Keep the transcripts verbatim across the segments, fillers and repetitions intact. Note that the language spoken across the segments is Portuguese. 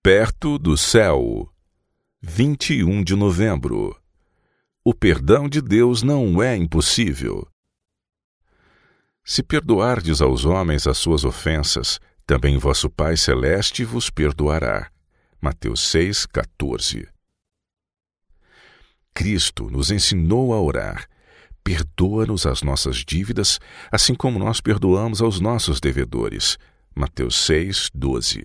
Perto do céu. vinte e um de novembro. O perdão de Deus não é impossível. Se perdoardes aos homens as suas ofensas, também vosso Pai Celeste vos perdoará. Mateus seis, quatorze. Cristo nos ensinou a orar. Perdoa-nos as nossas dívidas, assim como nós perdoamos aos nossos devedores. Mateus seis, doze.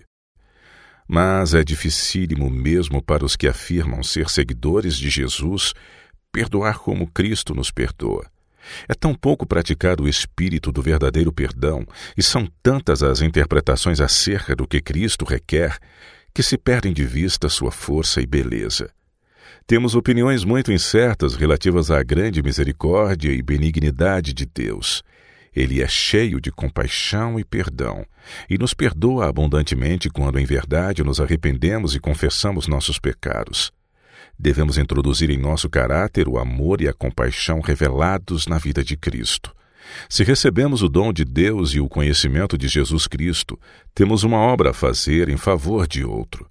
Mas é dificílimo mesmo para os que afirmam ser seguidores de Jesus perdoar como Cristo nos perdoa. É tão pouco praticado o espírito do verdadeiro perdão e são tantas as interpretações acerca do que Cristo requer que se perdem de vista sua força e beleza. Temos opiniões muito incertas relativas à grande misericórdia e benignidade de Deus. Ele é cheio de compaixão e perdão, e nos perdoa abundantemente quando em verdade nos arrependemos e confessamos nossos pecados. Devemos introduzir em nosso caráter o amor e a compaixão revelados na vida de Cristo. Se recebemos o dom de Deus e o conhecimento de Jesus Cristo, temos uma obra a fazer em favor de outro.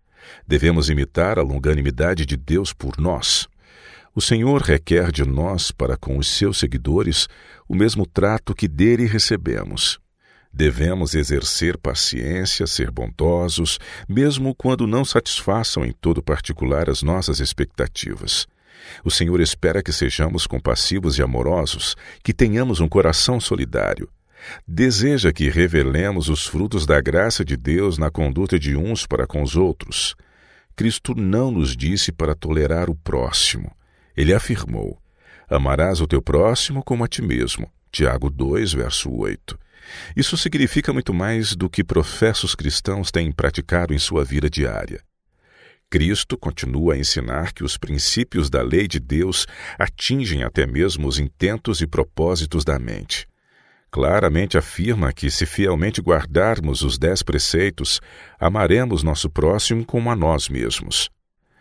Devemos imitar a longanimidade de Deus por nós. O Senhor requer de nós, para com os seus seguidores, o mesmo trato que dele recebemos. Devemos exercer paciência, ser bondosos, mesmo quando não satisfaçam em todo particular as nossas expectativas. O Senhor espera que sejamos compassivos e amorosos, que tenhamos um coração solidário. Deseja que revelemos os frutos da graça de Deus na conduta de uns para com os outros. Cristo não nos disse para tolerar o próximo. Ele afirmou: amarás o teu próximo como a ti mesmo. Tiago dois, verso oito. Isso significa muito mais do que professos cristãos têm praticado em sua vida diária. Cristo continua a ensinar que os princípios da lei de Deus atingem até mesmo os intentos e propósitos da mente. Claramente afirma que, se fielmente guardarmos os dez preceitos, amaremos nosso próximo como a nós mesmos.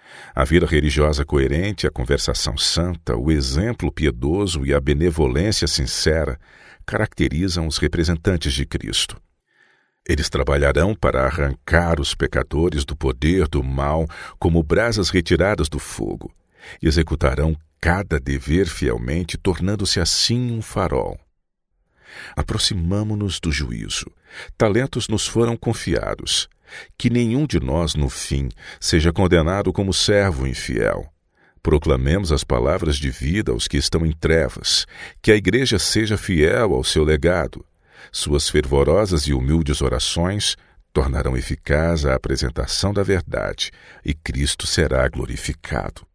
A vida religiosa coerente, a conversação santa, o exemplo piedoso e a benevolência sincera caracterizam os representantes de Cristo. Eles trabalharão para arrancar os pecadores do poder do mal como brasas retiradas do fogo, e executarão cada dever fielmente, tornando-se assim um farol. Aproximamo-nos do juízo. Talentos nos foram confiados. Que nenhum de nós, no fim, seja condenado como servo infiel. Proclamemos as palavras de vida aos que estão em trevas, que a Igreja seja fiel ao seu legado. Suas fervorosas e humildes orações tornarão eficaz a apresentação da verdade, e Cristo será glorificado.